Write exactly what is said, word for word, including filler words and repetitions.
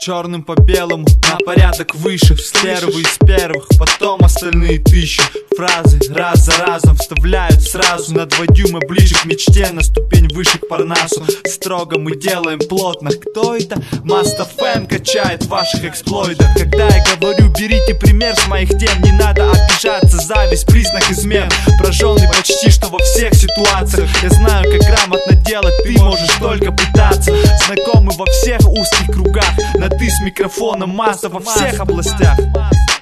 черным по белому, на порядок выше. Первый из первых, потом остальные тысячи. Фразы раз за разом вставляют сразу на два дюйма ближе к мечте, на ступень выше к Парнасу. Строго мы делаем плотно. Кто это? Маста-фэн качает в ваших эксплоидах. Когда я говорю, берите пример с моих тем, не надо обижаться, зависть признак измен. Прожженный почти что во всех ситуациях. Я знаю, как грамотно делать, ты можешь только пытаться. Знакомы во всех узких кругах, на ты с микрофоном масса во всех областях.